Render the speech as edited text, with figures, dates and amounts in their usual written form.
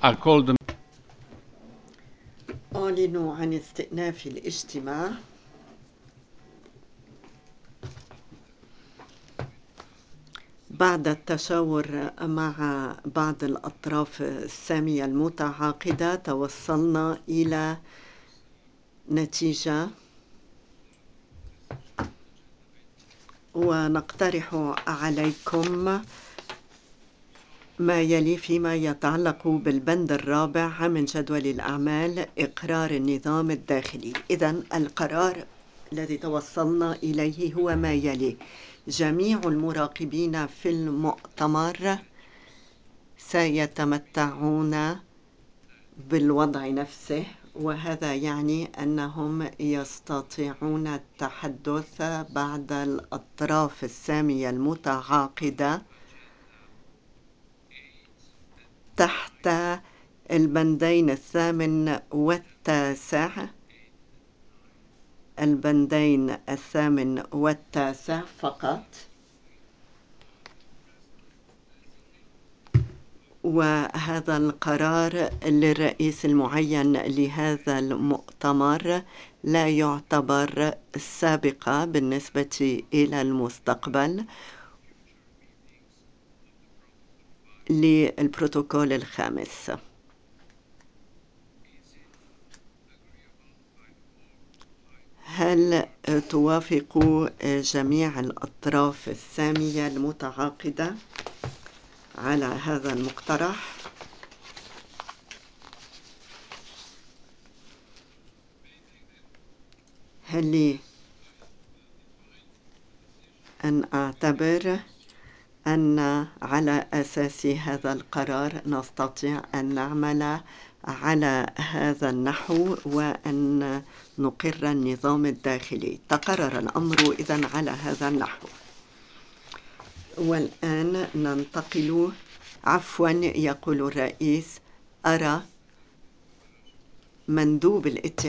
I call the أعلن عن استئناف الاجتماع. بعد التشاور مع بعض الأطراف السامية المتعاقدة توصلنا إلى نتيجة، ونقترح عليكم ما يلي فيما يتعلق بالبند الرابع من جدول الأعمال: إقرار النظام الداخلي. إذن القرار الذي توصلنا إليه هو ما يلي: جميع المراقبين في المؤتمر سيتمتعون بالوضع نفسه، وهذا يعني أنهم يستطيعون التحدث بعد الأطراف السامية المتعاقدة تحت البندين الثامن والتاسع فقط. وهذا القرار للرئيس المعين لهذا المؤتمر لا يعتبر سابقة بالنسبة إلى المستقبل للبروتوكول الخامس. هل توافق جميع الأطراف السامية المتعاقدة على هذا المقترح؟ هل لي أن أعتبر أن على أساس هذا القرار نستطيع أن نعمل على هذا النحو وأن نقر النظام الداخلي؟ تقرر الأمر إذن على هذا النحو. والآن ننتقل يقول الرئيس: أرى مندوب الاتحاد